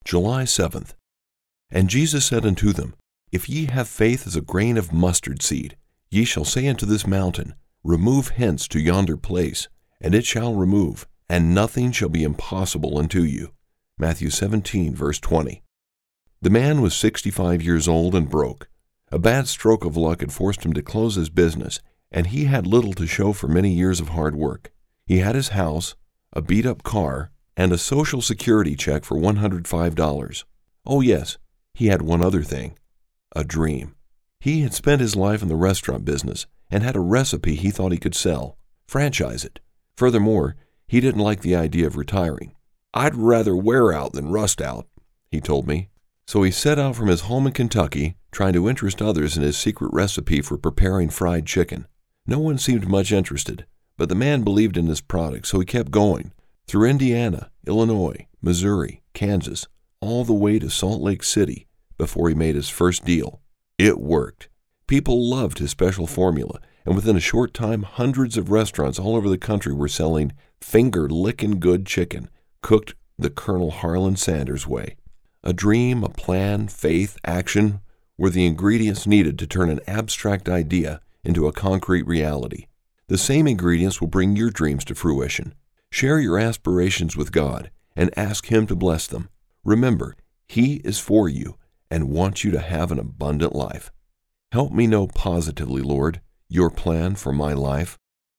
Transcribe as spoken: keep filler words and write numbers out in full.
July seventh. And Jesus said unto them, If ye have faith as a grain of mustard seed, ye shall say unto this mountain, Remove hence to yonder place, and it shall remove, and nothing shall be impossible unto you. Matthew seventeen, verse twenty. The man was sixty-five years old and broke. A bad stroke of luck had forced him to close his business, and he had little to show for many years of hard work. He had his house, a beat-up car, and a Social Security check for one hundred five dollars. Oh yes, he had one other thing, a dream. He had spent his life in the restaurant business and had a recipe he thought he could sell, franchise it. Furthermore, he didn't like the idea of retiring. I'd rather wear out than rust out, he told me. So he set out from his home in Kentucky, trying to interest others in his secret recipe for preparing fried chicken. No one seemed much interested, but the man believed in his product, so he kept going, through Indiana, Illinois, Missouri, Kansas, all the way to Salt Lake City before he made his first deal. It worked. People loved his special formula, and within a short time, hundreds of restaurants all over the country were selling finger-licking good chicken, cooked the Colonel Harlan Sanders way. A dream, a plan, faith, action were the ingredients needed to turn an abstract idea into a concrete reality. The same ingredients will bring your dreams to fruition. Share your aspirations with God and ask Him to bless them. Remember, He is for you and wants you to have an abundant life. Help me know positively, Lord, your plan for my life.